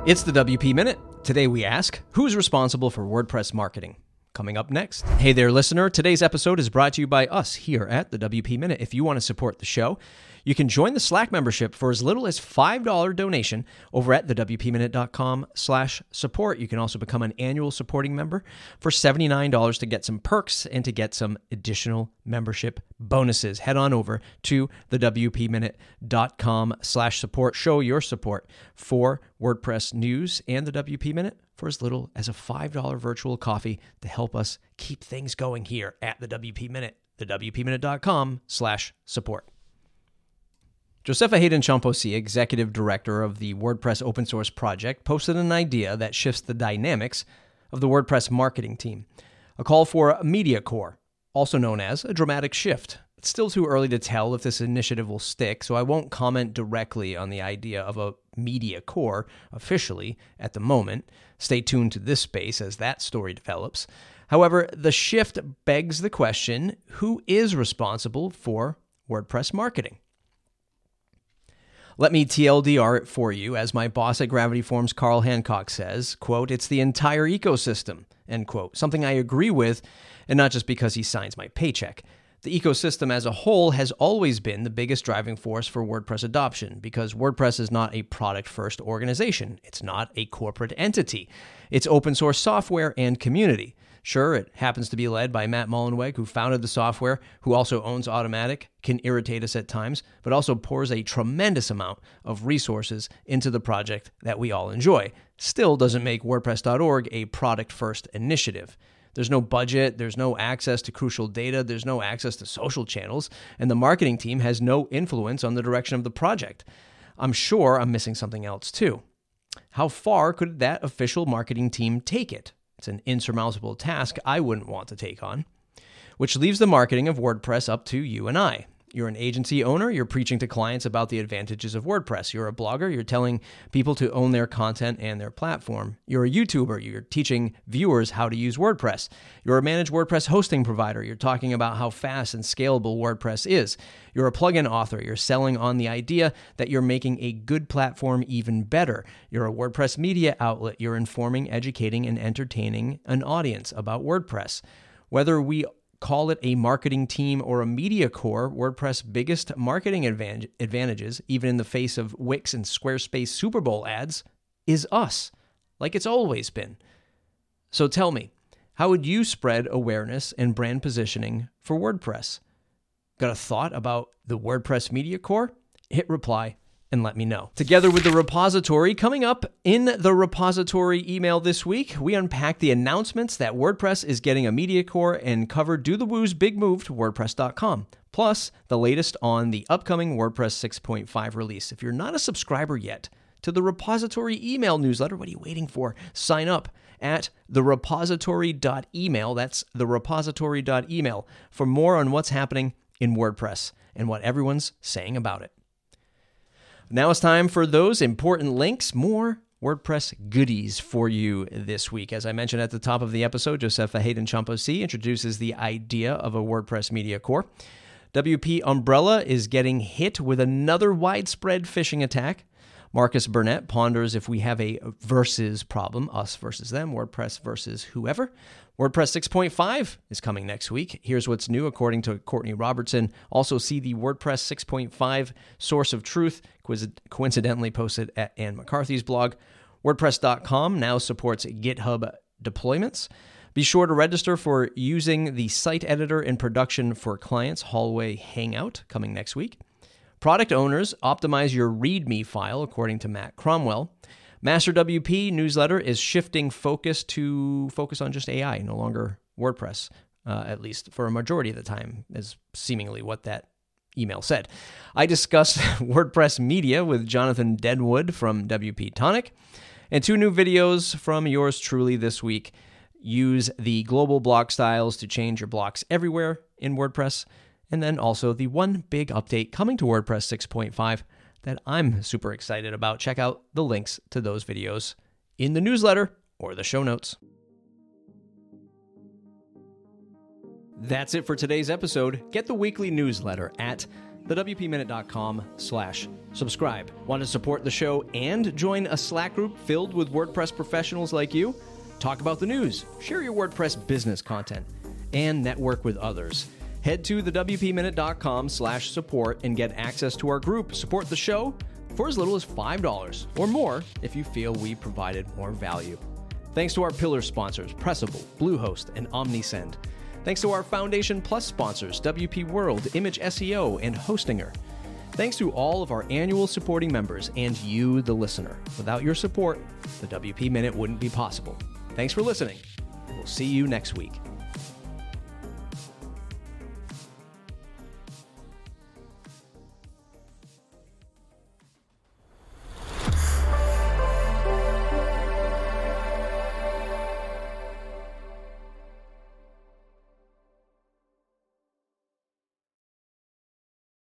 It's the WP Minute. Today we ask, who's responsible for WordPress marketing? Coming up next. Hey there, listener. Today's episode is brought to you by us here at the WP Minute. If you want to support the show, you can join the Slack membership for as little as $5 donation over at thewpminute.com/support. You can also become an annual supporting member for $79 to get some perks and to get some additional membership bonuses. Head on over to thewpminute.com/support. Show your support for WordPress news and the WP Minute for as little as a $5 virtual coffee to help us keep things going here at the WP Minute, thewpminute.com/support. Josefa Haydn Champosi, executive director of the WordPress open source project, posted an idea that shifts the dynamics of the WordPress marketing team. A call for a media core, also known as a dramatic shift. It's still too early to tell if this initiative will stick, so I won't comment directly on the idea of a media core officially at the moment. Stay tuned to this space as that story develops. However, the shift begs the question, who is responsible for WordPress marketing? Let me TLDR it for you, as my boss at Gravity Forms, Carl Hancock, says, quote, "It's the entire ecosystem," end quote. Something I agree with, and not just because he signs my paycheck. The ecosystem as a whole has always been the biggest driving force for WordPress adoption, because WordPress is not a product-first organization. It's not a corporate entity. It's open source software and community. Sure, it happens to be led by Matt Mullenweg, who founded the software, who also owns Automattic, can irritate us at times, but also pours a tremendous amount of resources into the project that we all enjoy. Still doesn't make WordPress.org a product-first initiative. There's no budget, there's no access to crucial data, there's no access to social channels, and the marketing team has no influence on the direction of the project. I'm sure I'm missing something else too. How far could that official marketing team take it? It's an insurmountable task I wouldn't want to take on, which leaves the marketing of WordPress up to you and I. You're an agency owner, you're preaching to clients about the advantages of WordPress. You're a blogger, you're telling people to own their content and their platform. You're a YouTuber, you're teaching viewers how to use WordPress. You're a managed WordPress hosting provider, you're talking about how fast and scalable WordPress is. You're a plugin author, you're selling on the idea that you're making a good platform even better. You're a WordPress media outlet, you're informing, educating, and entertaining an audience about WordPress. Whether we call it a marketing team or a media core, WordPress' biggest marketing advantages, even in the face of Wix and Squarespace Super Bowl ads, is us, like it's always been. So tell me, how would you spread awareness and brand positioning for WordPress? Got a thought about the WordPress media core? Hit reply and let me know. Together with the repository, coming up in the repository email this week, we unpack the announcements that WordPress is getting a media core and cover Do the Woo's big move to WordPress.com, plus the latest on the upcoming WordPress 6.5 release. If you're not a subscriber yet to the repository email newsletter, what are you waiting for? Sign up at therepository.email. That's therepository.email for more on what's happening in WordPress and what everyone's saying about it. Now it's time for those important links, more WordPress goodies for you this week. As I mentioned at the top of the episode, Josefa Haydn Champosi introduces the idea of a WordPress media core. WP Umbrella is getting hit with another widespread phishing attack. Marcus Burnett ponders if we have a versus problem, us versus them, WordPress versus whoever. WordPress 6.5 is coming next week. Here's what's new, according to Courtney Robertson. Also see the WordPress 6.5 source of truth, coincidentally posted at Ann McCarthy's blog. WordPress.com now supports GitHub deployments. Be sure to register for using the site editor in production for clients, Hallway Hangout, coming next week. Product owners, optimize your README file, according to Matt Cromwell. Master WP newsletter is shifting focus on just AI, no longer WordPress, at least for a majority of the time, is seemingly what that email said. I discussed WordPress media with Jonathan Deadwood from WP Tonic, and 2 new videos from yours truly this week. Use the global block styles to change your blocks everywhere in WordPress, and then also the one big update coming to WordPress 6.5 that I'm super excited about. Check out the links to those videos in the newsletter or the show notes. That's it for today's episode. Get the weekly newsletter at thewpminute.com/subscribe. Want to support the show and join a Slack group filled with WordPress professionals like you? Talk about the news, share your WordPress business content, and network with others. Head to thewpminute.com/support and get access to our group. Support the show for as little as $5 or more if you feel we provided more value. Thanks to our pillar sponsors, Pressable, Bluehost, and OmniSend. Thanks to our Foundation Plus sponsors, WP World, Image SEO, and Hostinger. Thanks to all of our annual supporting members and you, the listener. Without your support, the WP Minute wouldn't be possible. Thanks for listening. We'll see you next week.